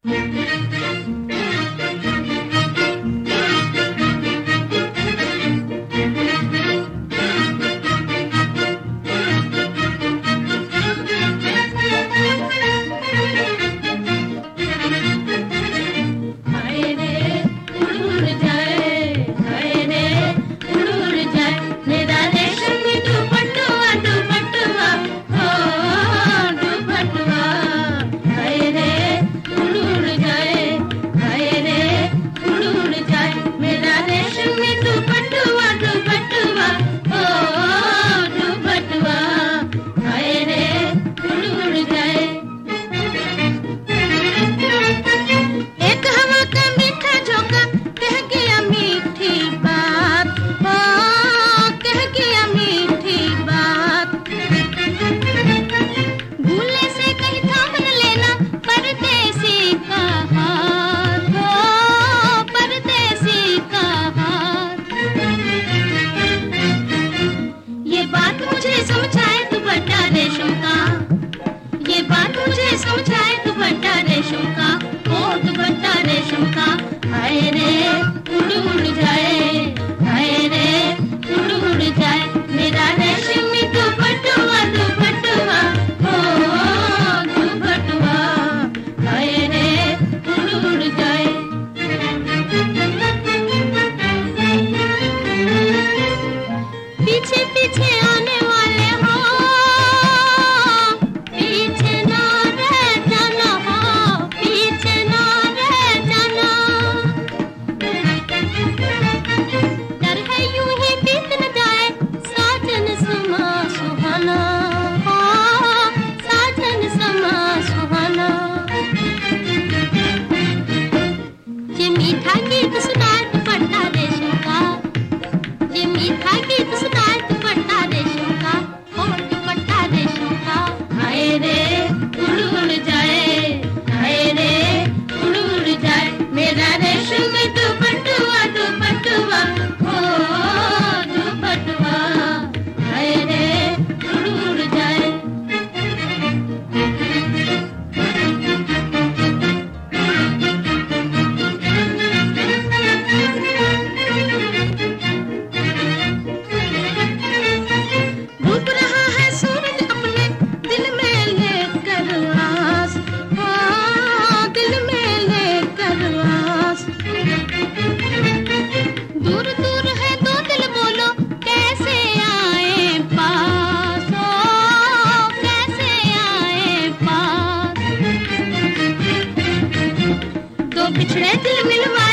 समझाए दुपट्टा रेशम का, ओ दुपट्टा रेशम का। हाय रे उड़ जाए, हाय रे उड़ जाए मेरा रेशमी दुपट्टा दुपट्टा, ओ दुपट्टा। हाय रे उड़ जाए। पीछे पीछे आने वाले हो, पीछे ना रह जाना हो, पीछे ना रह जाना। डर है यूं ही बीत न जाए साजन समा सुहाना, हो साजन समा सुहाना। ये मीठा गीत सुनाए दुपट्टा रेशम का, ये मीठा गीत सुनाए दुपट्टा रेशम का, ओ दुपट्टा रेशम का। हाय रे उड़ जाए, हाय रे उड़ जाए मेरा रेशमी दुपट्टा दुपट्टा, ओ दुपट्टा। हाय रे उड़ जाए। डूब रहा है सूरज अपने दिल में लेकर आस, हाँ दिल में लेकर आस। दूर दूर है दो दिल बोलो कैसे आए पास, ओ कैसे आए पास। दो बिछड़े दिल मिलवा